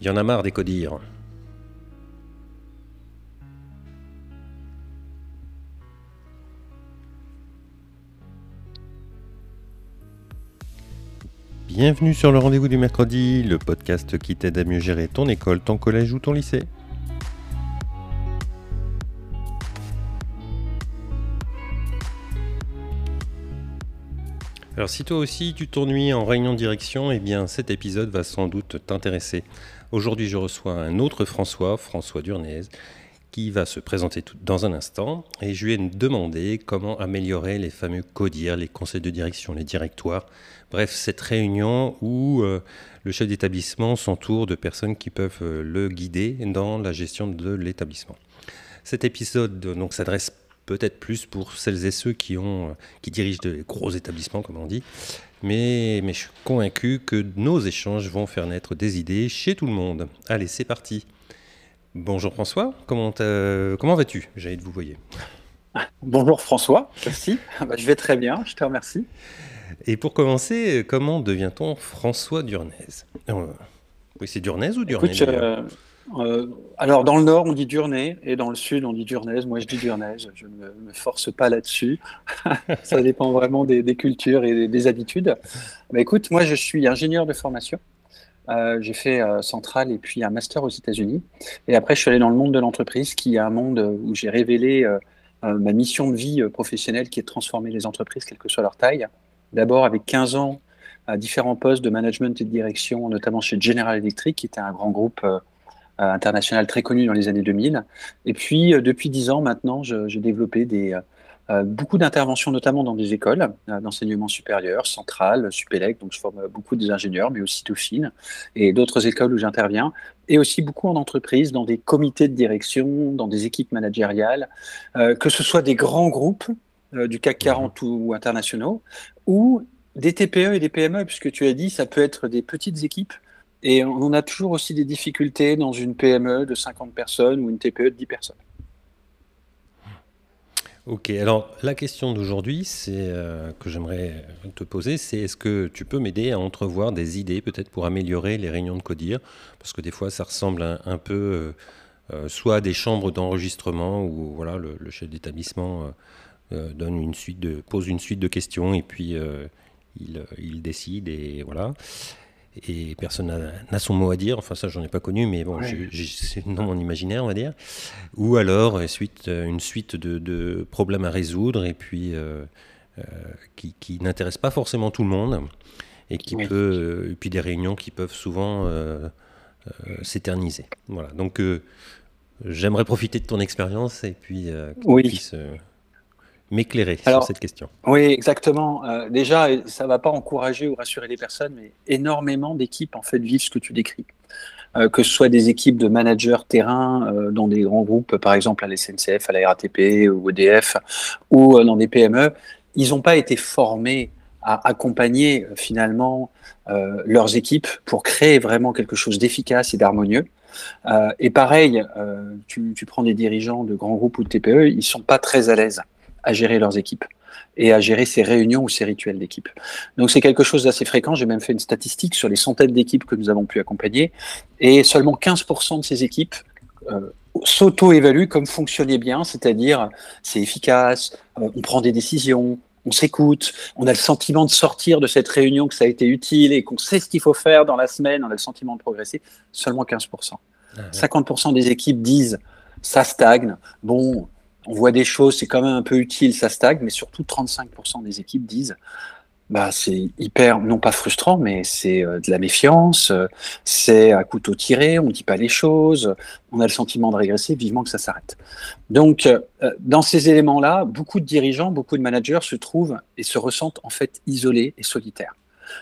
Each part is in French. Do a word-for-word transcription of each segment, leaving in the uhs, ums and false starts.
Il y en a marre des codires. Bienvenue sur le rendez-vous du mercredi, le podcast qui t'aide à mieux gérer ton école, ton collège ou ton lycée. Alors si toi aussi tu t'ennuies en réunion de direction, eh bien cet épisode va sans doute t'intéresser. Aujourd'hui je reçois un autre François, François Durnez, qui va se présenter tout dans un instant. Et je lui ai demandé comment améliorer les fameux CODIR, les conseils de direction, les directoires. Bref, cette réunion où euh, le chef d'établissement s'entoure de personnes qui peuvent euh, le guider dans la gestion de l'établissement. Cet épisode donc s'adresse peut-être plus pour celles et ceux qui, ont, qui dirigent de gros établissements, comme on dit. Mais, mais je suis convaincu que nos échanges vont faire naître des idées chez tout le monde. Allez, c'est parti. Bonjour François, comment, comment vas-tu? J'allais te vous voyez. Bonjour François, merci. Bah, je vais très bien, je te remercie. Et pour commencer, comment devient-on François Durnez? euh, Oui, c'est Durnez ou Durnez Écoute, euh, euh, alors dans le nord on dit Durnez et dans le sud on dit Durnez. Moi je dis Durnez, je ne me, me force pas là-dessus. Ça dépend vraiment des, des cultures et des, des habitudes. Bah, écoute, moi je suis ingénieur de formation. Euh, j'ai fait euh, Centrale et puis un master aux États-Unis. Et après, je suis allé dans le monde de l'entreprise, qui est un monde où j'ai révélé euh, euh, ma mission de vie euh, professionnelle, qui est de transformer les entreprises, quelle que soit leur taille. D'abord, avec quinze ans, à différents postes de management et de direction, notamment chez General Electric, qui était un grand groupe euh, international très connu dans les années deux mille. Et puis, euh, depuis dix ans maintenant, je, j'ai développé des, euh, beaucoup d'interventions, notamment dans des écoles euh, d'enseignement supérieur, Centrale, Supélec, donc je forme beaucoup des ingénieurs, mais aussi Dauphine, et d'autres écoles où j'interviens, et aussi beaucoup en entreprise, dans des comités de direction, dans des équipes managériales, euh, que ce soit des grands groupes euh, du C A C quarante ou, ou internationaux, ou des T P E et des P M E, puisque tu as dit, ça peut être des petites équipes. Et on a toujours aussi des difficultés dans une P M E de cinquante personnes ou une T P E de dix personnes. Ok, alors la question d'aujourd'hui c'est, euh, que j'aimerais te poser, c'est est-ce que tu peux m'aider à entrevoir des idées peut-être pour améliorer les réunions de CODIR? Parce que des fois ça ressemble un, un peu euh, euh, soit à des chambres d'enregistrement où voilà, le, le chef d'établissement euh, euh, donne une suite de, pose une suite de questions et puis euh, il, il décide et voilà. Et personne n'a, n'a son mot à dire, enfin ça j'en ai pas connu, mais bon, Ouais. j'ai, j'ai, c'est dans mon imaginaire on va dire. Ou alors suite, une suite de, de problèmes à résoudre et puis euh, euh, qui, qui n'intéressent pas forcément tout le monde et, qui Oui. peut, et puis des réunions qui peuvent souvent euh, euh, s'éterniser. Voilà, donc euh, j'aimerais profiter de ton expérience et puis euh, que tu Oui. puisses euh, m'éclairer sur Alors, cette question. oui, exactement. Euh, déjà, ça ne va pas encourager ou rassurer les personnes, mais énormément d'équipes en fait vivent ce que tu décris. Euh, que ce soit des équipes de managers terrain euh, dans des grands groupes, par exemple à la S N C F, à la R A T P ou E D F, ou euh, dans des P M E, ils n'ont pas été formés à accompagner euh, finalement euh, leurs équipes pour créer vraiment quelque chose d'efficace et d'harmonieux. Euh, et pareil, euh, tu, tu prends des dirigeants de grands groupes ou de T P E, ils ne sont pas très à l'aise à gérer leurs équipes et à gérer ces réunions ou ces rituels d'équipe. Donc c'est quelque chose d'assez fréquent. J'ai même fait une statistique sur les centaines d'équipes que nous avons pu accompagner et seulement quinze pour cent de ces équipes euh, s'auto-évaluent comme fonctionner bien, c'est-à-dire c'est efficace, euh, on prend des décisions, on s'écoute, on a le sentiment de sortir de cette réunion, que ça a été utile et qu'on sait ce qu'il faut faire dans la semaine, on a le sentiment de progresser. Seulement quinze pour cent. Ah, ouais. cinquante pour cent des équipes disent ça stagne, bon, on voit des choses, c'est quand même un peu utile, ça stagne, mais surtout trente-cinq pour cent des équipes disent bah, c'est hyper, non pas frustrant, mais c'est euh, de la méfiance, euh, c'est à couteau tiré, on ne dit pas les choses, on a le sentiment de régresser, vivement que ça s'arrête. Donc, euh, dans ces éléments-là, beaucoup de dirigeants, beaucoup de managers se trouvent et se ressentent en fait isolés et solitaires.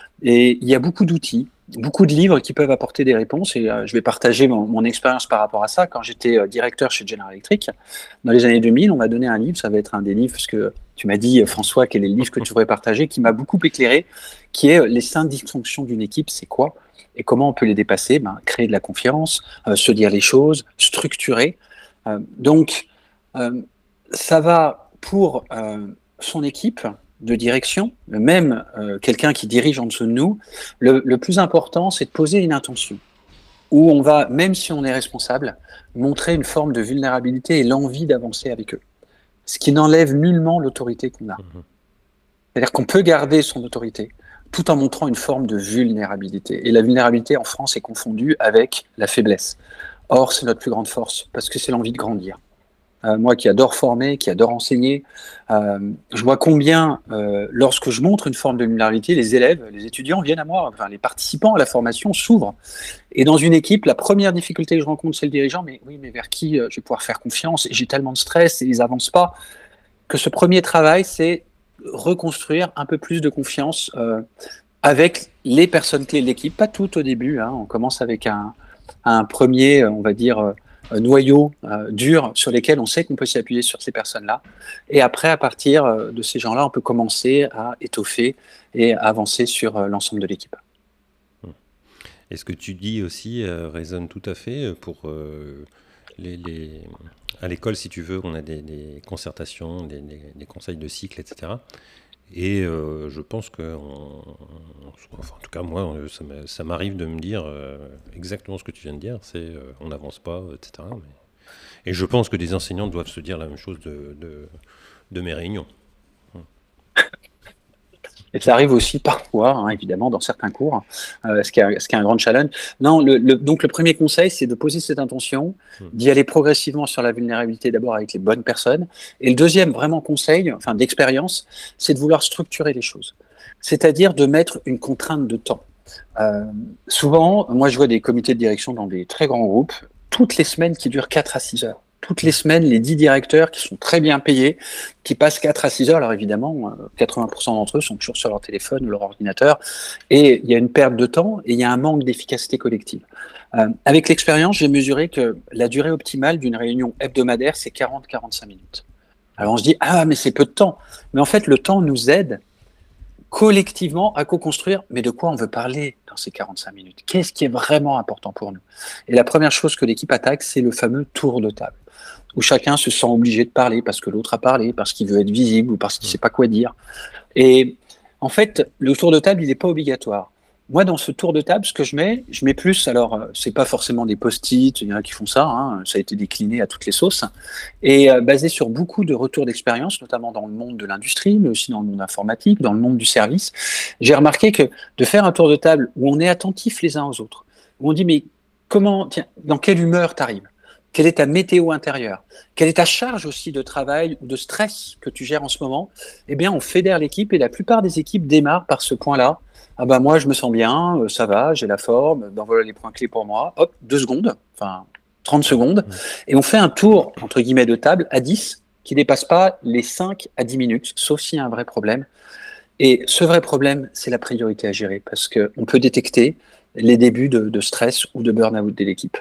Et il y a beaucoup d'outils, beaucoup de livres qui peuvent apporter des réponses. Et euh, je vais partager mon, mon expérience par rapport à ça. Quand j'étais euh, directeur chez General Electric, dans les années deux mille, on m'a donné un livre. Ça va être un des livres, parce que tu m'as dit, François, quel est le livre que tu voudrais partager, qui m'a beaucoup éclairé, qui est Les cinq dysfonctions d'une équipe, c'est quoi? Et comment on peut les dépasser? Ben, créer de la confiance, euh, se dire les choses, structurer. Euh, donc, euh, ça va pour euh, son équipe de direction, même euh, quelqu'un qui dirige en dessous de nous, le, le plus important, c'est de poser une intention. où on va, même si on est responsable, montrer une forme de vulnérabilité et l'envie d'avancer avec eux. Ce qui n'enlève nullement l'autorité qu'on a. Mhm. C'est-à-dire qu'on peut garder son autorité tout en montrant une forme de vulnérabilité. Et la vulnérabilité en France est confondue avec la faiblesse. Or, c'est notre plus grande force, parce que c'est l'envie de grandir. Euh, moi qui adore former, qui adore enseigner, euh, je vois combien, euh, lorsque je montre une forme de vulnérabilité, les élèves, les étudiants viennent à moi, enfin les participants à la formation s'ouvrent. Et dans une équipe, la première difficulté que je rencontre, c'est le dirigeant, mais oui, mais vers qui euh, je vais pouvoir faire confiance? Et j'ai tellement de stress et ils avancent pas, que ce premier travail, c'est reconstruire un peu plus de confiance euh, avec les personnes clés de l'équipe, pas toutes au début, hein, on commence avec un, un premier, on va dire, euh, noyau euh, dur sur lesquels on sait qu'on peut s'appuyer sur ces personnes-là. Et après, à partir euh, de ces gens-là, on peut commencer à étoffer et à avancer sur euh, l'ensemble de l'équipe. Et ce que tu dis aussi euh, résonne tout à fait pour euh, les, les... à l'école, si tu veux, on a des, des concertations, des, des, des conseils de cycle, et cetera. Et euh, je pense que, on, enfin, en tout cas moi, ça, ça m'arrive de me dire euh, exactement ce que tu viens de dire, c'est euh, on n'avance pas, et cetera. Mais... Et je pense que des enseignants doivent se dire la même chose de, de, de mes réunions. Et ça arrive aussi parfois, hein, évidemment, dans certains cours, euh, ce, qui est, ce qui est un grand challenge. Non, le, le, donc le premier conseil, c'est de poser cette intention, mmh. d'y aller progressivement sur la vulnérabilité, d'abord avec les bonnes personnes. Et le deuxième, vraiment conseil, enfin d'expérience, c'est de vouloir structurer les choses. C'est-à-dire de mettre une contrainte de temps. Euh, souvent, moi je vois des comités de direction dans des très grands groupes, toutes les semaines qui durent quatre à six heures. Toutes les semaines, les dix directeurs qui sont très bien payés, qui passent quatre à six heures. Alors évidemment, quatre-vingts pour cent d'entre eux sont toujours sur leur téléphone ou leur ordinateur. Et il y a une perte de temps et il y a un manque d'efficacité collective. Euh, avec l'expérience, j'ai mesuré que la durée optimale d'une réunion hebdomadaire, c'est quarante à quarante-cinq minutes. Alors on se dit, ah mais c'est peu de temps. Mais en fait, le temps nous aide collectivement à co-construire, mais de quoi on veut parler dans ces quarante-cinq minutes? Qu'est-ce qui est vraiment important pour nous? Et la première chose que l'équipe attaque, c'est le fameux tour de table, où chacun se sent obligé de parler parce que l'autre a parlé, parce qu'il veut être visible ou parce qu'il ne sait pas quoi dire. Et en fait, le tour de table, il n'est pas obligatoire. Moi, dans ce tour de table, ce que je mets, je mets plus, alors, c'est pas forcément des post-it, il y en a qui font ça, hein, ça a été décliné à toutes les sauces, et euh, basé sur beaucoup de retours d'expérience, notamment dans le monde de l'industrie, mais aussi dans le monde informatique, dans le monde du service. J'ai remarqué que de faire un tour de table où on est attentif les uns aux autres, où on dit, mais comment, tiens, dans quelle humeur t'arrives? Quelle est ta météo intérieure? Quelle est ta charge aussi de travail ou de stress que tu gères en ce moment? Eh bien, on fédère l'équipe et la plupart des équipes démarrent par ce point-là. Ah ben moi, je me sens bien, euh, ça va, j'ai la forme, ben voilà les points clés pour moi. Hop, deux secondes, enfin trente secondes. Et on fait un tour, entre guillemets, de table à dix qui ne dépasse pas les cinq à dix minutes, sauf s'il y a un vrai problème. Et ce vrai problème, c'est la priorité à gérer parce qu'on peut détecter les débuts de, de stress ou de burn-out de l'équipe.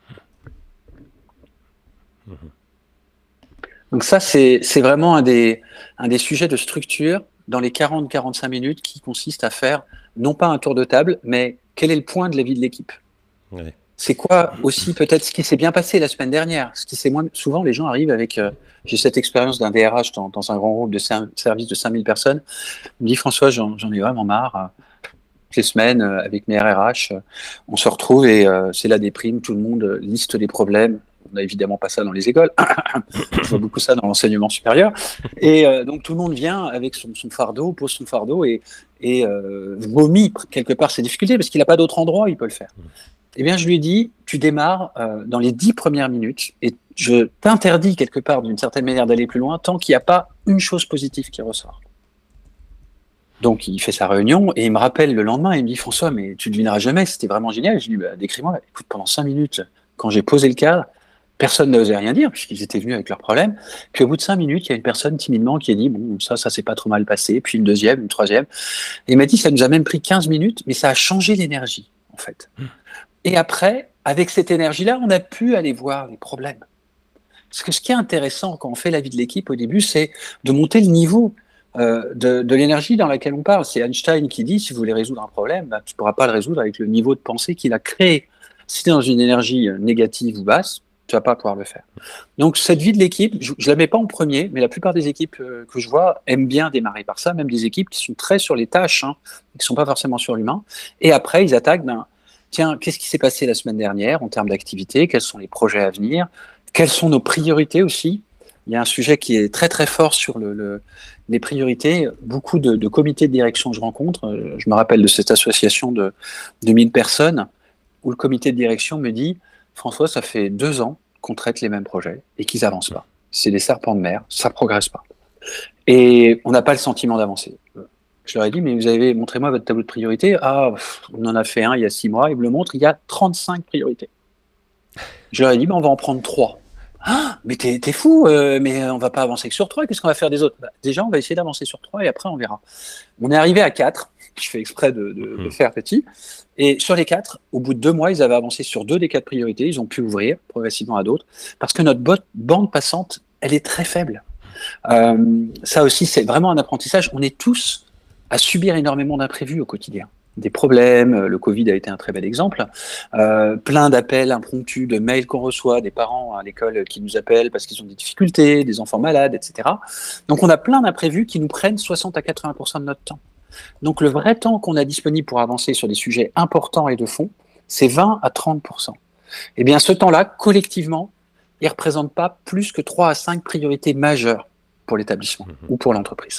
Donc ça, c'est vraiment un des, un des sujets de structure dans les quarante à quarante-cinq minutes qui consiste à faire non pas un tour de table, mais quel est le point de la vie de l'équipe? Oui. C'est quoi aussi peut-être ce qui s'est bien passé la semaine dernière? Ce qui s'est moins... Souvent, les gens arrivent avec... Euh, j'ai cette expérience d'un D R H dans, dans un grand groupe de service de cinq mille personnes. Il me dit, François, j'en ai vraiment marre. Toutes les semaines, euh, avec mes R R H, euh, on se retrouve et euh, c'est la déprime. Tout le monde liste les problèmes. On n'a évidemment pas ça dans les écoles. Je vois beaucoup ça dans l'enseignement supérieur. Et euh, donc, tout le monde vient avec son, son fardeau, pose son fardeau et, et euh, vomit quelque part ses difficultés parce qu'il n'a pas d'autre endroit où il peut le faire. Eh bien, je lui ai dit, tu démarres euh, dans les dix premières minutes et je t'interdis quelque part d'une certaine manière d'aller plus loin tant qu'il n'y a pas une chose positive qui ressort. Donc, il fait sa réunion et il me rappelle le lendemain, il me dit, François, mais tu ne devineras jamais, c'était vraiment génial. Je lui dis, bah, décris-moi, écoute, pendant cinq minutes, quand j'ai posé le cadre, personne n'osait rien dire, puisqu'ils étaient venus avec leurs problèmes. Puis au bout de cinq minutes, il y a une personne timidement qui a dit, bon, ça, ça s'est pas trop mal passé. Puis une deuxième, une troisième. Et il m'a dit, ça nous a même pris quinze minutes, mais ça a changé l'énergie, en fait. Mmh. Et après, avec cette énergie-là, on a pu aller voir les problèmes. Parce que ce qui est intéressant quand on fait la vie de l'équipe au début, c'est de monter le niveau euh, de, de l'énergie dans laquelle on parle. C'est Einstein qui dit, si vous voulez résoudre un problème, bah, tu ne pourras pas le résoudre avec le niveau de pensée qu'il a créé. Si tu es dans une énergie négative ou basse, tu vas pas pouvoir le faire. Donc cette vie de l'équipe, je, je la mets pas en premier, mais la plupart des équipes euh, que je vois aiment bien démarrer par ça, même des équipes qui sont très sur les tâches, hein, qui sont pas forcément sur l'humain. Et après, ils attaquent, ben, tiens, qu'est-ce qui s'est passé la semaine dernière en termes d'activité? Quels sont les projets à venir? Quelles sont nos priorités aussi? Il y a un sujet qui est très très fort sur le, le, les priorités. Beaucoup de, de comités de direction que je rencontre, je me rappelle de cette association de, de mille personnes, où le comité de direction me dit, François, ça fait deux ans qu'on traite les mêmes projets et qu'ils n'avancent pas. C'est des serpents de mer, ça ne progresse pas. Et on n'a pas le sentiment d'avancer. Je leur ai dit, mais vous avez, montrez-moi votre tableau de priorité. Ah, pff, on en a fait un il y a six mois, ils me le montrent, il y a trente-cinq priorités. Je leur ai dit, mais on va en prendre trois. Ah, mais t'es, t'es fou, euh, mais on va pas avancer que sur trois, qu'est-ce qu'on va faire des autres? Bah, déjà, on va essayer d'avancer sur trois et après on verra. On est arrivé à quatre, je fais exprès de, de, de faire petit, et sur les quatre, au bout de deux mois, ils avaient avancé sur deux des quatre priorités, ils ont pu ouvrir progressivement à d'autres, parce que notre bande passante, elle est très faible. Euh, ça aussi, c'est vraiment un apprentissage. On est tous à subir énormément d'imprévus au quotidien. Des problèmes, le Covid a été un très bel exemple, euh, plein d'appels impromptus, de mails qu'on reçoit, des parents à l'école qui nous appellent parce qu'ils ont des difficultés, des enfants malades, et cetera. Donc on a plein d'imprévus qui nous prennent soixante à quatre-vingts pour cent de notre temps. Donc le vrai temps qu'on a disponible pour avancer sur des sujets importants et de fond, c'est vingt à trente pour cent. Eh bien ce temps-là, collectivement, il ne représente pas plus que trois à cinq priorités majeures pour l'établissement mmh. ou pour l'entreprise.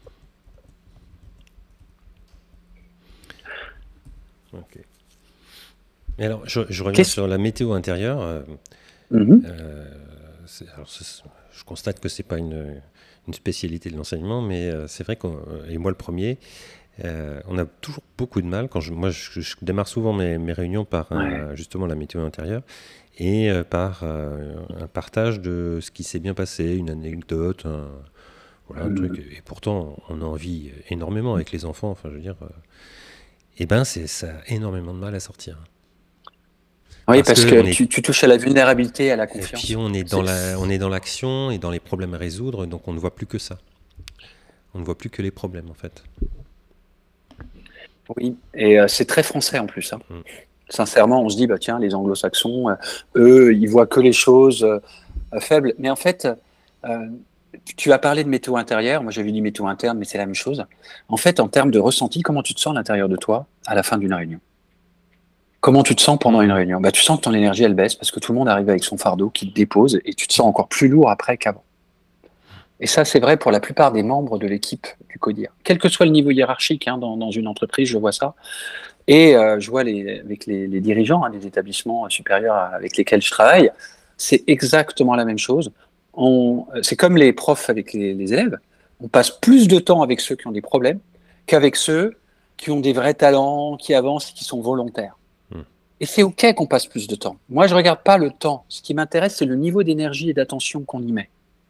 Ok. Et alors, je, je reviens sur la météo intérieure. Euh, mmh. euh, c'est, alors, c'est, je constate que c'est pas une, une spécialité de l'enseignement, mais euh, c'est vrai qu'on, et moi le premier, euh, on a toujours beaucoup de mal. Quand je, moi, je, je démarre souvent mes, mes réunions par ouais. un, justement la météo intérieure et euh, par euh, un partage de ce qui s'est bien passé, une anecdote, un, voilà, mmh. un truc. Et pourtant, on en vit énormément avec les enfants. Enfin, je veux dire. Euh, Eh bien, ça a énormément de mal à sortir. Oui, parce, parce que, que est... tu, tu touches à la vulnérabilité, à la confiance. Et puis, on est, dans la, on est dans l'action et dans les problèmes à résoudre, donc on ne voit plus que ça. On ne voit plus que les problèmes, en fait. Oui, et euh, c'est très français en plus. Hein. Mm. Sincèrement, on se dit, bah, tiens, les anglo-saxons, euh, eux, ils voient que les choses euh, faibles. Mais en fait, euh, tu as parlé de météo intérieure, moi j'avais dit météo interne, mais c'est la même chose. En fait, en termes de ressenti, comment tu te sens à l'intérieur de toi à la fin d'une réunion? Comment tu te sens pendant une réunion? Bah, tu sens que ton énergie, elle baisse parce que tout le monde arrive avec son fardeau qui te dépose et tu te sens encore plus lourd après qu'avant. Et ça, c'est vrai pour la plupart des membres de l'équipe du CODIR. Quel que soit le niveau hiérarchique hein, dans, dans une entreprise, je vois ça. Et euh, je vois les, avec les, les dirigeants hein, des établissements supérieurs avec lesquels je travaille, c'est exactement la même chose. On, c'est comme les profs avec les, les élèves. On passe plus de temps avec ceux qui ont des problèmes qu'avec ceux qui ont des vrais talents, qui avancent, qui sont volontaires. Mmh. Et c'est OK qu'on passe plus de temps. Moi, je ne regarde pas le temps. Ce qui m'intéresse, c'est le niveau d'énergie et d'attention qu'on y met.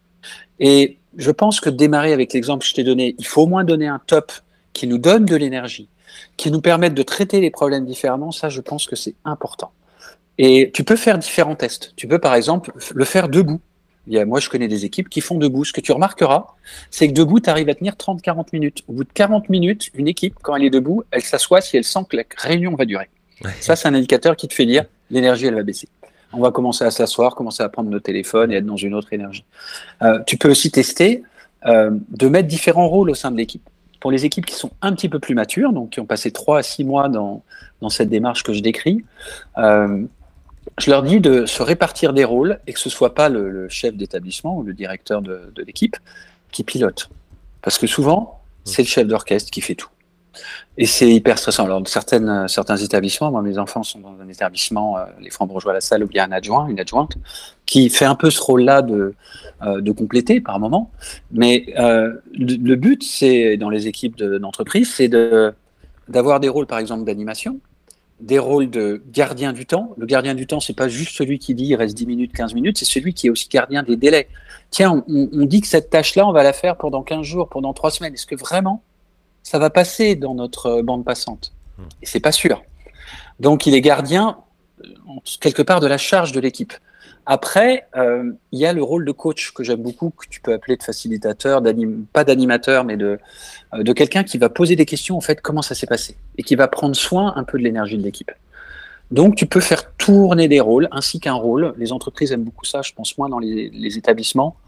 Et je pense que démarrer avec l'exemple que je t'ai donné, il faut au moins donner un top qui nous donne de l'énergie, qui nous permette de traiter les problèmes différemment. Ça, je pense que c'est important. Et tu peux faire différents tests. Tu peux, par exemple, le faire debout. Il y a, moi, je connais des équipes qui font debout. Ce que tu remarqueras, c'est que debout, tu arrives à tenir trente à quarante minutes. Au bout de quarante minutes, une équipe, quand elle est debout, elle s'assoit si elle sent que la réunion va durer. Ouais. Ça, c'est un indicateur qui te fait dire l'énergie, elle va baisser. On va commencer à s'asseoir, commencer à prendre nos téléphones et être dans une autre énergie. Euh, tu peux aussi tester euh, de mettre différents rôles au sein de l'équipe. Pour les équipes qui sont un petit peu plus matures, donc qui ont passé trois à six mois dans, dans cette démarche que je décris, euh, je leur dis de se répartir des rôles et que ce ne soit pas le, le chef d'établissement ou le directeur de, de l'équipe qui pilote. Parce que souvent, c'est le chef d'orchestre qui fait tout. Et c'est hyper stressant. Alors, certaines, certains établissements, moi, mes enfants sont dans un établissement, euh, les Francs-Bourgeois à la salle, où il y a un adjoint, une adjointe, qui fait un peu ce rôle-là de, euh, de compléter par moment. Mais euh, le, le but, c'est, dans les équipes de, d'entreprise, c'est de, d'avoir des rôles, par exemple, d'animation, des rôles de gardien du temps. Le gardien du temps, c'est pas juste celui qui dit il reste dix minutes, quinze minutes, c'est celui qui est aussi gardien des délais. Tiens, on, on dit que cette tâche-là, on va la faire pendant quinze jours, pendant trois semaines. Est-ce que vraiment ça va passer dans notre bande passante? Et c'est pas sûr. Donc, il est gardien, quelque part, de la charge de l'équipe. Après, euh, il y a le rôle de coach que j'aime beaucoup, que tu peux appeler de facilitateur, d'anim... pas d'animateur, mais de, euh, de quelqu'un qui va poser des questions, en fait, comment ça s'est passé, et qui va prendre soin un peu de l'énergie de l'équipe. Donc, tu peux faire tourner des rôles, ainsi qu'un rôle. Les entreprises aiment beaucoup ça, je pense moins dans les, les établissements.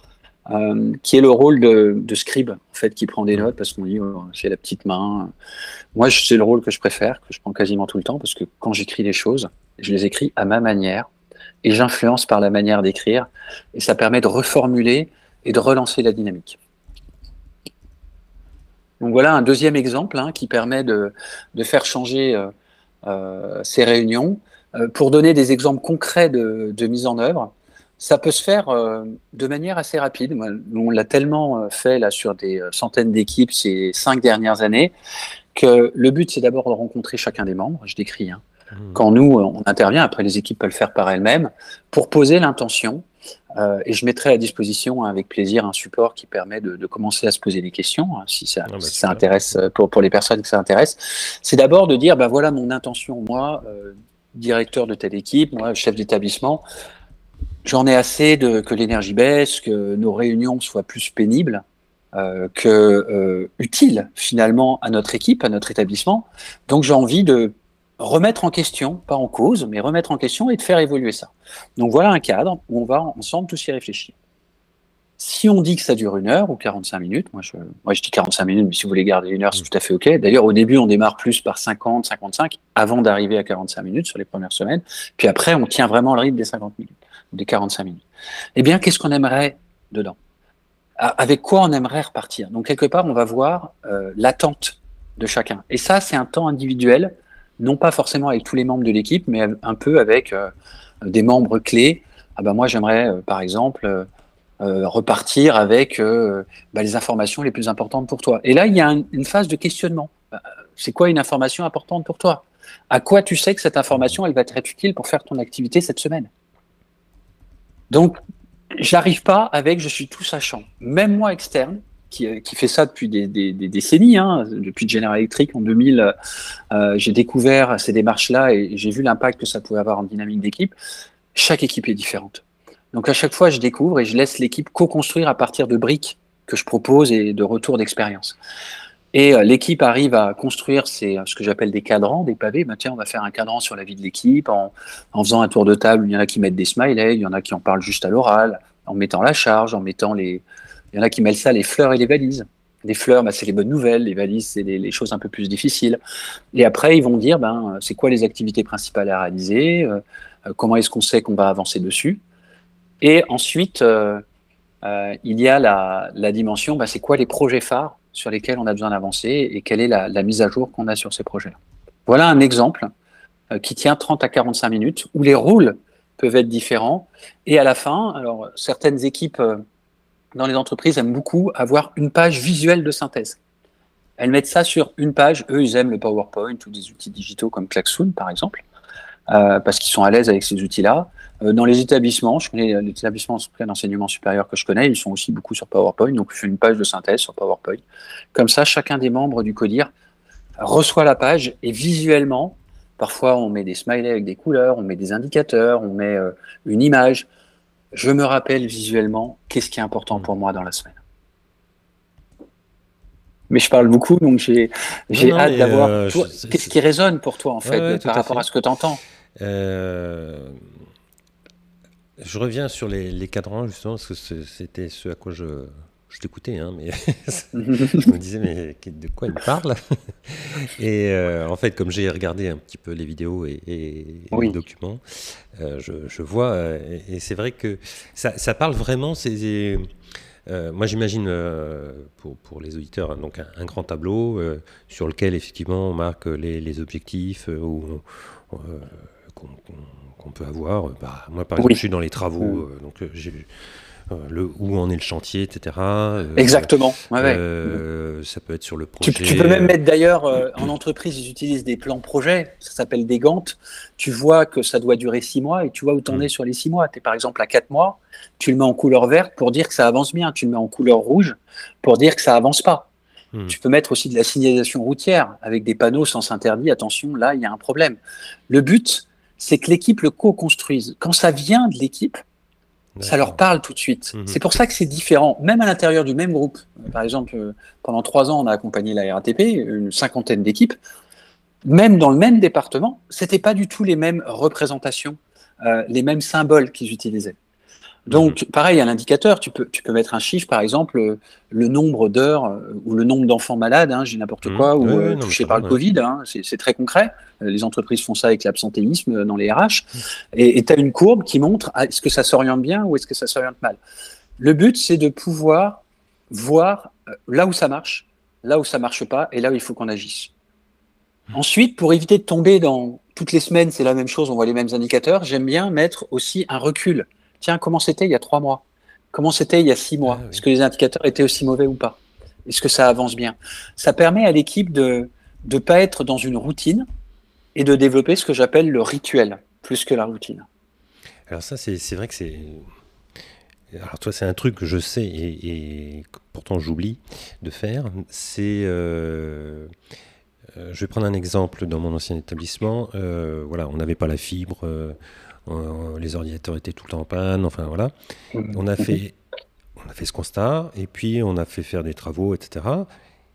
euh, qui est le rôle de, de scribe, en fait, qui prend des notes parce qu'on dit oh, j'ai la petite main. Moi, c'est le rôle que je préfère, que je prends quasiment tout le temps, parce que quand j'écris des choses, je les écris à ma manière et j'influence par la manière d'écrire, et ça permet de reformuler et de relancer la dynamique. Donc voilà un deuxième exemple hein, qui permet de, de faire changer euh, euh, ces réunions. Euh, pour donner des exemples concrets de, de mise en œuvre, ça peut se faire euh, de manière assez rapide. On l'a tellement fait là sur des centaines d'équipes ces cinq dernières années que le but c'est d'abord de rencontrer chacun des membres. Je décris. Hein. Mmh. Quand nous on intervient, après les équipes peuvent le faire par elles-mêmes pour poser l'intention. Euh, et je mettrai à disposition hein, avec plaisir un support qui permet de, de commencer à se poser des questions, hein, si, ça, ah bah si ça intéresse pour, pour les personnes que ça intéresse. C'est d'abord de dire, ben voilà mon intention, moi, euh, directeur de telle équipe, moi, chef d'établissement, j'en ai assez de que l'énergie baisse, que nos réunions soient plus pénibles, euh, que euh, utiles finalement à notre équipe, à notre établissement. Donc j'ai envie de remettre en question, pas en cause, mais remettre en question et de faire évoluer ça. Donc voilà un cadre où on va ensemble tous y réfléchir. Si on dit que ça dure une heure ou quarante-cinq minutes, moi je, moi je dis quarante-cinq minutes, mais si vous voulez garder une heure, c'est tout à fait OK. D'ailleurs, au début, on démarre plus par cinquante, cinquante-cinq, avant d'arriver à quarante-cinq minutes sur les premières semaines. Puis après, on tient vraiment le rythme des cinquante minutes, des quarante-cinq minutes. Eh bien, qu'est-ce qu'on aimerait dedans? Avec quoi on aimerait repartir? Donc, quelque part, on va voir euh, l'attente de chacun. Et ça, c'est un temps individuel, non pas forcément avec tous les membres de l'équipe, mais un peu avec euh, des membres clés. Ah ben moi, j'aimerais, euh, par exemple, euh, euh, repartir avec euh, bah, les informations les plus importantes pour toi. Et là, il y a un, une phase de questionnement. Euh, c'est quoi une information importante pour toi? À quoi tu sais que cette information, elle va être utile pour faire ton activité cette semaine? Donc, j'arrive pas avec « je suis tout sachant ». Même moi, externe, qui, qui fait ça depuis des, des, des décennies, hein, depuis General Electric en deux mille, euh, j'ai découvert ces démarches-là et j'ai vu l'impact que ça pouvait avoir en dynamique d'équipe. Chaque équipe est différente. Donc à chaque fois, je découvre et je laisse l'équipe co-construire à partir de briques que je propose et de retours d'expérience. Et euh, l'équipe arrive à construire ces, ce que j'appelle des cadrans, des pavés. Ben, tiens, on va faire un cadran sur la vie de l'équipe en, en faisant un tour de table. Il y en a qui mettent des smileys, il y en a qui en parlent juste à l'oral, en mettant la charge, en mettant les... Il y en a qui mêlent ça, les fleurs et les valises. Les fleurs, ben, c'est les bonnes nouvelles, les valises, c'est les, les choses un peu plus difficiles. Et après, ils vont dire, ben, c'est quoi les activités principales à réaliser, euh, comment est-ce qu'on sait qu'on va avancer dessus. Et ensuite, euh, euh, il y a la, la dimension, ben, c'est quoi les projets phares sur lesquels on a besoin d'avancer et quelle est la, la mise à jour qu'on a sur ces projets. Voilà un exemple euh, qui tient trente à quarante-cinq minutes, où les rôles peuvent être différents. Et à la fin, alors certaines équipes euh, dans les entreprises aiment beaucoup avoir une page visuelle de synthèse. Elles mettent ça sur une page. Eux, ils aiment le PowerPoint ou des outils digitaux comme Klaxoon, par exemple, euh, parce qu'ils sont à l'aise avec ces outils-là. Euh, dans les établissements, je connais les établissements d'enseignement supérieur que je connais, ils sont aussi beaucoup sur PowerPoint, donc je fais une page de synthèse sur PowerPoint. Comme ça, chacun des membres du CODIR reçoit la page et visuellement, parfois on met des smileys avec des couleurs, on met des indicateurs, on met euh, une image. Je me rappelle visuellement qu'est-ce qui est important pour moi dans la semaine. Mais je parle beaucoup, donc j'ai hâte d'avoir... Euh, qu'est-ce qui résonne pour toi, en fait, ouais, ouais, par rapport à, à ce que tu entends euh, Je reviens sur les, les cadrans, justement, parce que c'était ce à quoi je, je t'écoutais, hein, mais je me disais, mais de quoi il me parle? Et euh, en fait, comme j'ai regardé un petit peu les vidéos et, et oui. les documents, euh, je, je vois, et, et c'est vrai que ça, ça parle vraiment... c'est Euh, moi, j'imagine euh, pour, pour les auditeurs hein, donc un, un grand tableau euh, sur lequel effectivement on marque les, les objectifs euh, euh, qu'on qu'on peut avoir. Bah, moi, par exemple, oui. je suis dans les travaux, euh, donc j'ai euh, le où en est le chantier, et cetera. Euh, Exactement. Ouais, euh, ouais. Ça peut être sur le projet. Tu, tu peux même mettre d'ailleurs euh, en entreprise, ils utilisent des plans projets. Ça s'appelle des Gantt. Tu vois que ça doit durer six mois et tu vois où tu en mmh. es sur les six mois. Tu es par exemple à quatre mois. Tu le mets en couleur verte pour dire que ça avance bien. Tu le mets en couleur rouge pour dire que ça avance pas. Mmh. Tu peux mettre aussi de la signalisation routière avec des panneaux sens interdit. Attention, là, il y a un problème. Le but, c'est que l'équipe le co-construise. Quand ça vient de l'équipe, ça leur parle tout de suite. Mmh. C'est pour ça que c'est différent, même à l'intérieur du même groupe. Par exemple, pendant trois ans, on a accompagné la R A T P, une cinquantaine d'équipes. Même dans le même département, c'était pas du tout les mêmes représentations, euh, les mêmes symboles qu'ils utilisaient. Donc, mmh. pareil, à l'indicateur, tu peux, tu peux mettre un chiffre, par exemple, euh, le nombre d'heures euh, ou le nombre d'enfants malades, hein, j'ai n'importe Mmh. quoi, ou Ouais, euh, ouais, non, touchés mais par vrai, le ouais. Covid, hein, c'est très concret. Euh, Les entreprises font ça avec l'absentéisme euh, dans les R H. Mmh. Et tu as une courbe qui montre ah, est-ce que ça s'oriente bien ou est-ce que ça s'oriente mal. Le but, c'est de pouvoir voir euh, là où ça marche, là où ça marche pas, et là où il faut qu'on agisse. Mmh. Ensuite, pour éviter de tomber dans toutes les semaines, c'est la même chose, on voit les mêmes indicateurs, j'aime bien mettre aussi un recul. Tiens, comment c'était il y a trois mois? Comment c'était il y a six mois? Ah, oui. Est-ce que les indicateurs étaient aussi mauvais ou pas? Est-ce que ça avance bien? Ça permet à l'équipe de ne pas être dans une routine et de développer ce que j'appelle le rituel, plus que la routine. Alors ça, c'est vrai que c'est... Alors toi, c'est un truc que je sais et, et pourtant j'oublie de faire. C'est... Euh... Euh, je vais prendre un exemple dans mon ancien établissement. Euh, voilà, on n'avait pas la fibre, euh, on, les ordinateurs étaient tout le temps en panne, enfin voilà. On a fait, on a fait ce constat et puis on a fait faire des travaux, et cetera.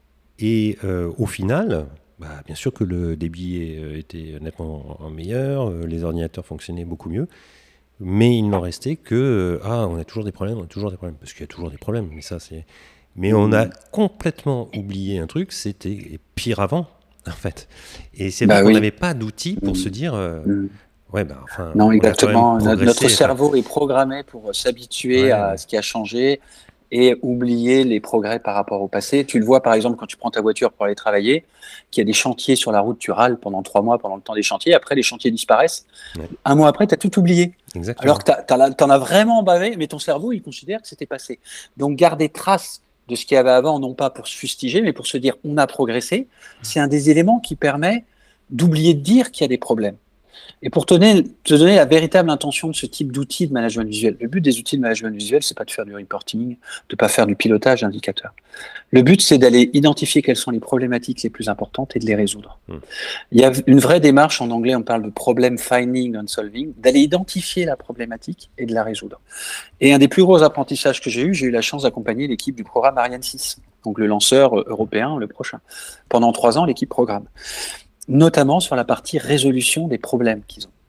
Et euh, au final, bah, bien sûr que le débit était nettement meilleur, les ordinateurs fonctionnaient beaucoup mieux, mais il n'en restait que ah, on a toujours des problèmes, on a toujours des problèmes, parce qu'il y a toujours des problèmes. Mais ça, c'est. Mais on a complètement oublié un truc, c'était pire avant. En fait. Et c'est vrai bah qu'on n'avait oui. pas d'outils pour mmh. se dire euh, mmh. ouais, bah, enfin, non, exactement. Notre cerveau est programmé pour s'habituer ouais, à ouais. ce qui a changé et oublier les progrès par rapport au passé. Tu le vois, par exemple, quand tu prends ta voiture pour aller travailler, qu'il y a des chantiers sur la route, tu râles pendant trois mois, pendant le temps des chantiers. Après, les chantiers disparaissent. Ouais. Un mois après, tu as tout oublié. Exactement. Alors que tu en as vraiment bavé, mais ton cerveau, il considère que c'était passé. Donc, garder trace de ce qu'il y avait avant, non pas pour se fustiger, mais pour se dire on a progressé, c'est un des éléments qui permet d'oublier de dire qu'il y a des problèmes. Et pour te donner, te donner la véritable intention de ce type d'outils de management visuel, le but des outils de management visuel, c'est pas de faire du reporting, de pas faire du pilotage d'indicateur. Le but, c'est d'aller identifier quelles sont les problématiques les plus importantes et de les résoudre. Mmh. Il y a une vraie démarche, en anglais on parle de problem finding and solving, d'aller identifier la problématique et de la résoudre. Et un des plus gros apprentissages que j'ai eu, j'ai eu la chance d'accompagner l'équipe du programme Ariane six, donc le lanceur européen, le prochain. Pendant trois ans, l'équipe programme, notamment sur la partie résolution des problèmes qu'ils ont.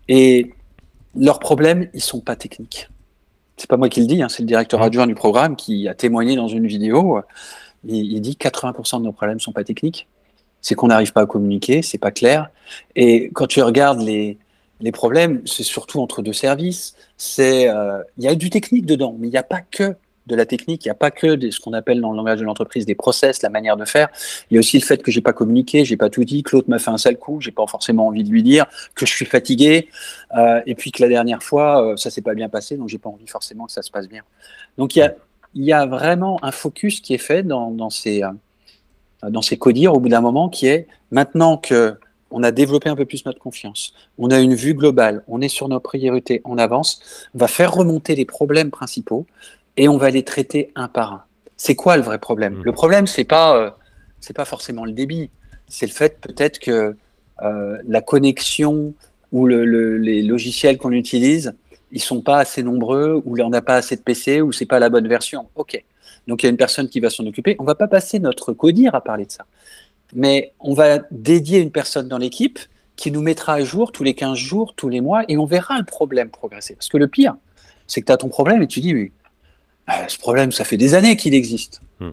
Et leurs problèmes, ils sont pas techniques. C'est pas moi qui le dis, hein, c'est le directeur adjoint du programme qui a témoigné dans une vidéo. Il, il dit quatre-vingts pour cent de nos problèmes sont pas techniques. C'est qu'on n'arrive pas à communiquer, c'est pas clair. Et quand tu regardes les, les problèmes, c'est surtout entre deux services. C'est, euh, il y a du technique dedans, mais il n'y a pas que de la technique, il n'y a pas que des, ce qu'on appelle dans le langage de l'entreprise des process, la manière de faire. Il y a aussi le fait que j'ai pas communiqué, j'ai pas tout dit, que l'autre m'a fait un sale coup, j'ai pas forcément envie de lui dire, que je suis fatigué, euh, et puis que la dernière fois, euh, ça s'est pas bien passé, donc j'ai pas envie forcément que ça se passe bien. Donc il y a, il y a vraiment un focus qui est fait dans, dans ces, euh, dans ces codires au bout d'un moment qui est maintenant que on a développé un peu plus notre confiance, on a une vue globale, on est sur nos priorités, on avance, on va faire remonter les problèmes principaux et on va les traiter un par un. C'est quoi le vrai problème? Mmh. Le problème, c'est pas, euh, c'est pas forcément le débit, c'est le fait peut-être que euh, la connexion ou le, le, les logiciels qu'on utilise, ils sont pas assez nombreux, ou on n'a pas assez de P C, ou c'est pas la bonne version. Ok. Donc il y a une personne qui va s'en occuper. On va pas passer notre codir à parler de ça, mais on va dédier une personne dans l'équipe qui nous mettra à jour tous les quinze jours, tous les mois, et on verra le problème progresser. Parce que le pire, c'est que tu as ton problème et tu dis, oui, ce problème, ça fait des années qu'il existe. Mmh.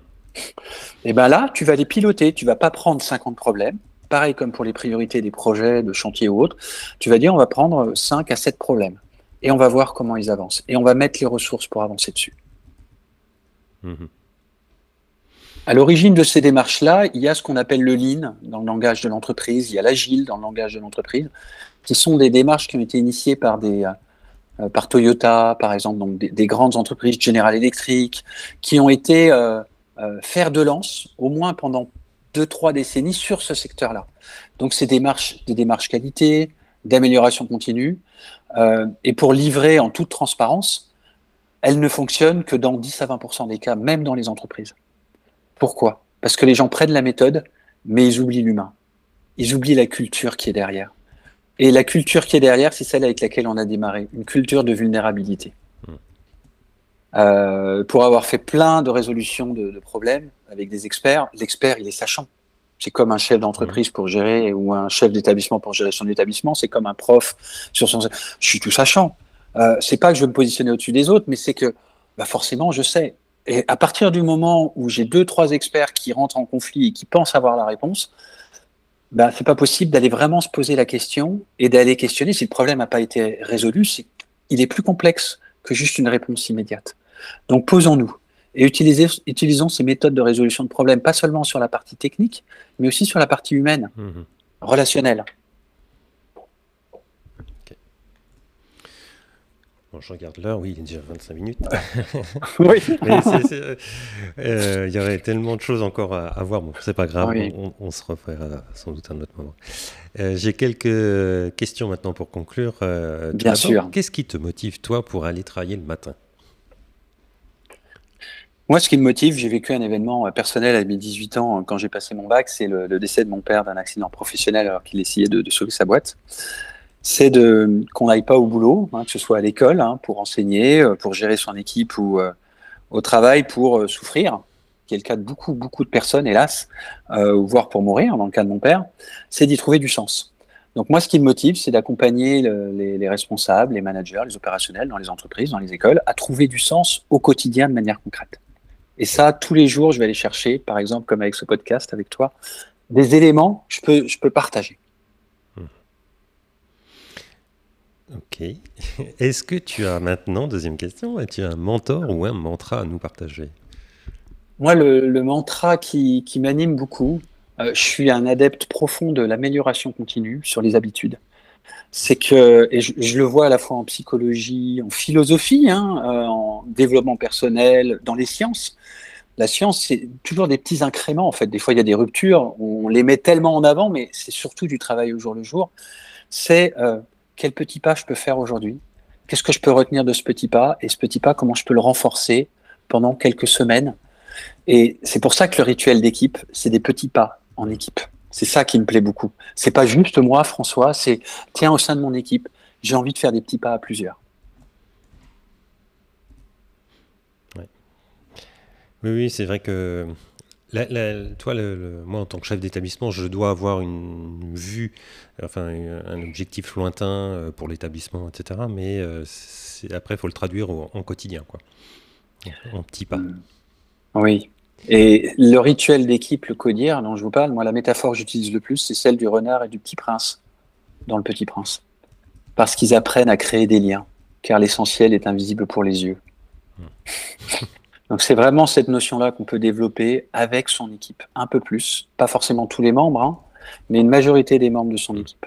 Et bien là, tu vas les piloter, tu vas pas prendre cinquante problèmes, pareil comme pour les priorités des projets, de chantier ou autres, tu vas dire, on va prendre cinq à sept problèmes, et on va voir comment ils avancent, et on va mettre les ressources pour avancer dessus. Mmh. À l'origine de ces démarches-là, il y a ce qu'on appelle le lean dans le langage de l'entreprise, il y a l'agile dans le langage de l'entreprise, qui sont des démarches qui ont été initiées par des... Euh, par Toyota, par exemple, donc des, des grandes entreprises, General Electric, qui ont été euh, euh, fer de lance, au moins pendant deux, trois décennies, sur ce secteur-là. Donc, c'est des démarches, des démarches qualité, d'amélioration continue, euh, et pour livrer en toute transparence, elles ne fonctionnent que dans dix à vingt pour cent des cas, même dans les entreprises. Pourquoi? Parce que les gens prennent la méthode, mais ils oublient l'humain. Ils oublient la culture qui est derrière. Et la culture qui est derrière, c'est celle avec laquelle on a démarré, une culture de vulnérabilité. Mmh. Euh, pour avoir fait plein de résolutions de, de problèmes avec des experts, l'expert, il est sachant. C'est comme un chef d'entreprise pour gérer, ou un chef d'établissement pour gérer son établissement, c'est comme un prof sur son... Je suis tout sachant. Euh, c'est pas que je veux me positionner au-dessus des autres, mais c'est que bah forcément, je sais. Et à partir du moment où j'ai deux, trois experts qui rentrent en conflit et qui pensent avoir la réponse, bah, c'est pas possible d'aller vraiment se poser la question et d'aller questionner si le problème n'a pas été résolu. C'est, il est plus complexe que juste une réponse immédiate. Donc, posons-nous et utilisez, utilisons ces méthodes de résolution de problèmes, pas seulement sur la partie technique, mais aussi sur la partie humaine, mmh. relationnelle. Okay. Bon, je regarde l'heure, oui, il est déjà vingt-cinq minutes. Oui. Mais c'est, c'est, euh, il y aurait tellement de choses encore à, à voir. Bon, c'est pas grave, oui. on, on se refera sans doute à un autre moment. Euh, j'ai quelques questions maintenant pour conclure. Euh, Bien sûr. Qu'est-ce qui te motive, toi, pour aller travailler le matin ? Moi, ce qui me motive, j'ai vécu un événement personnel à mes dix-huit ans quand j'ai passé mon bac, c'est le, le décès de mon père d'un accident professionnel alors qu'il essayait de, de sauver sa boîte. C'est de, qu'on n'aille pas au boulot, hein, que ce soit à l'école, hein, pour enseigner, pour gérer son équipe ou euh, au travail pour euh, souffrir, qui est le cas de beaucoup, beaucoup de personnes, hélas, euh, voire pour mourir, dans le cas de mon père, c'est d'y trouver du sens. Donc moi, ce qui me motive, c'est d'accompagner le, les, les responsables, les managers, les opérationnels dans les entreprises, dans les écoles, à trouver du sens au quotidien de manière concrète. Et ça, tous les jours, je vais aller chercher, par exemple, comme avec ce podcast, avec toi, des éléments que je peux, je peux partager. Ok. Est-ce que tu as maintenant, deuxième question, tu as un mentor ou un mantra à nous partager ? Moi, le, le mantra qui, qui m'anime beaucoup, euh, je suis un adepte profond de l'amélioration continue sur les habitudes. C'est que, et je, je le vois à la fois en psychologie, en philosophie, hein, euh, en développement personnel, dans les sciences. La science, c'est toujours des petits incréments, en fait. Des fois, il y a des ruptures, on les met tellement en avant, mais c'est surtout du travail au jour le jour. C'est euh, quel petit pas je peux faire aujourd'hui ? Qu'est-ce que je peux retenir de ce petit pas ? Et ce petit pas, comment je peux le renforcer pendant quelques semaines ? Et c'est pour ça que le rituel d'équipe, c'est des petits pas en équipe. C'est ça qui me plaît beaucoup. C'est pas juste moi, François, c'est tiens, au sein de mon équipe, j'ai envie de faire des petits pas à plusieurs. Ouais. Oui, oui, c'est vrai que la, la, toi, le, le, moi, en tant que chef d'établissement, je dois avoir une vue, enfin, un objectif lointain pour l'établissement, et cetera. Mais euh, c'est, après, il faut le traduire en, en quotidien, quoi, en, en petits pas. Mmh. Oui. Et le rituel d'équipe, le codir dont je vous parle, moi, la métaphore que j'utilise le plus, c'est celle du renard et du petit prince dans Le Petit Prince. Parce qu'ils apprennent à créer des liens, car l'essentiel est invisible pour les yeux. Mmh. Donc c'est vraiment cette notion-là qu'on peut développer avec son équipe, un peu plus. Pas forcément tous les membres, hein, mais une majorité des membres de son équipe.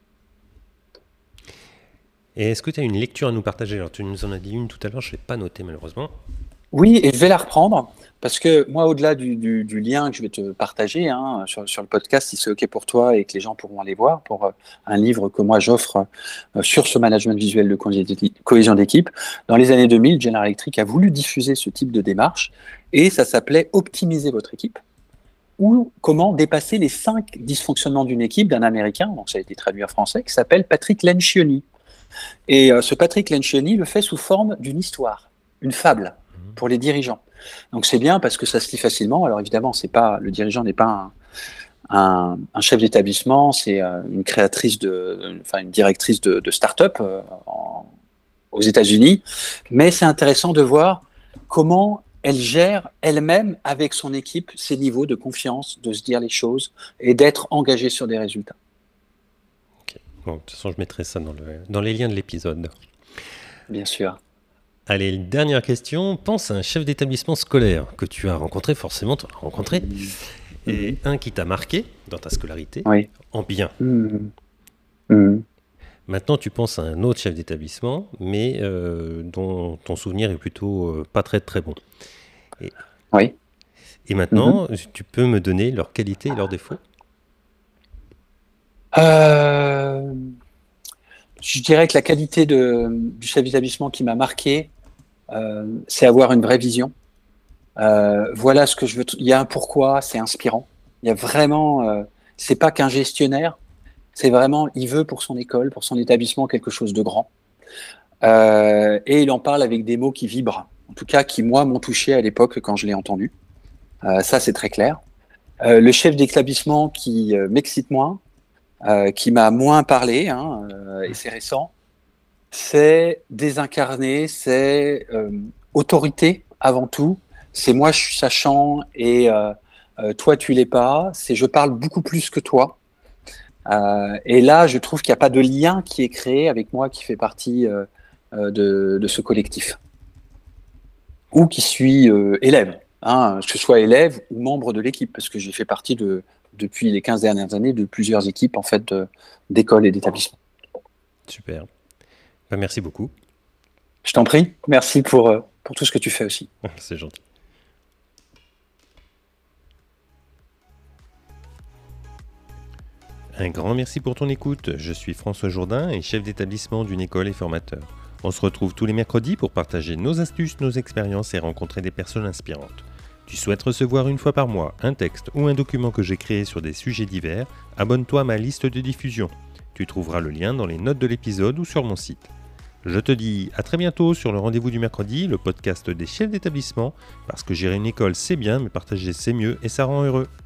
Et est-ce que tu as une lecture à nous partager ? Alors, tu nous en as dit une tout à l'heure, je ne l'ai pas notée malheureusement. Oui, et je vais la reprendre, parce que moi, au-delà du, du, du lien que je vais te partager hein, sur, sur le podcast, si c'est OK pour toi et que les gens pourront aller voir, pour euh, un livre que moi j'offre euh, sur ce management visuel de cohésion d'équipe, dans les années deux mille, General Electric a voulu diffuser ce type de démarche, et ça s'appelait « Optimiser votre équipe » ou « Comment dépasser les cinq dysfonctionnements d'une équipe » d'un Américain, donc ça a été traduit en français, qui s'appelle Patrick Lencioni. Et euh, ce Patrick Lencioni le fait sous forme d'une histoire, une fable, pour les dirigeants. Donc c'est bien parce que ça se lit facilement. Alors évidemment, c'est pas le dirigeant n'est pas un, un, un chef d'établissement, c'est euh, une créatrice de, enfin une directrice de, de start-up euh, en, aux États-Unis. Mais c'est intéressant de voir comment elle gère elle-même avec son équipe ses niveaux de confiance, de se dire les choses et d'être engagée sur des résultats. Ok. Bon, de toute façon, je mettrai ça dans, le, dans les liens de l'épisode. Bien sûr. Allez, dernière question. Pense à un chef d'établissement scolaire que tu as rencontré, forcément, tu l'as rencontré, mmh. et mmh. un qui t'a marqué dans ta scolarité, oui. en bien. Mmh. Mmh. Maintenant, tu penses à un autre chef d'établissement, mais euh, dont ton souvenir est plutôt euh, pas très très bon. Et, oui. Et maintenant, mmh. tu peux me donner leurs qualités et leurs défauts ? euh... Je dirais que la qualité de, du chef d'établissement qui m'a marqué, euh, c'est avoir une vraie vision. Euh, voilà ce que je veux. T- Il y a un pourquoi, c'est inspirant. Il y a vraiment, euh, c'est pas qu'un gestionnaire, c'est vraiment, il veut pour son école, pour son établissement quelque chose de grand. Euh, et il en parle avec des mots qui vibrent, en tout cas qui moi m'ont touché à l'époque quand je l'ai entendu. Euh, ça c'est très clair. Euh, le chef d'établissement qui euh, m'excite moins, euh, qui m'a moins parlé, hein, euh, et c'est récent. c'est désincarné, c'est euh, autorité avant tout. C'est moi, je suis sachant et euh, euh, toi, tu l'es pas. C'est je parle beaucoup plus que toi. Euh, et là, je trouve qu'il n'y a pas de lien qui est créé avec moi qui fait partie euh, euh, de, de ce collectif ou qui suis euh, élève, hein, que ce soit élève ou membre de l'équipe, parce que j'ai fait partie de, depuis les quinze dernières années de plusieurs équipes en fait de- d'écoles et d'établissements. Super. Ben, merci beaucoup. Je t'en prie, merci pour, euh, pour tout ce que tu fais aussi. C'est gentil. Un grand merci pour ton écoute. Je suis François Jourdain et chef d'établissement d'une école et formateur. On se retrouve tous les mercredis pour partager nos astuces, nos expériences et rencontrer des personnes inspirantes. Tu souhaites recevoir une fois par mois un texte ou un document que j'ai créé sur des sujets divers? Abonne-toi à ma liste de diffusion. Tu trouveras le lien dans les notes de l'épisode ou sur mon site. Je te dis à très bientôt sur le rendez-vous du mercredi, le podcast des chefs d'établissement, parce que gérer une école c'est bien, mais partager c'est mieux et ça rend heureux.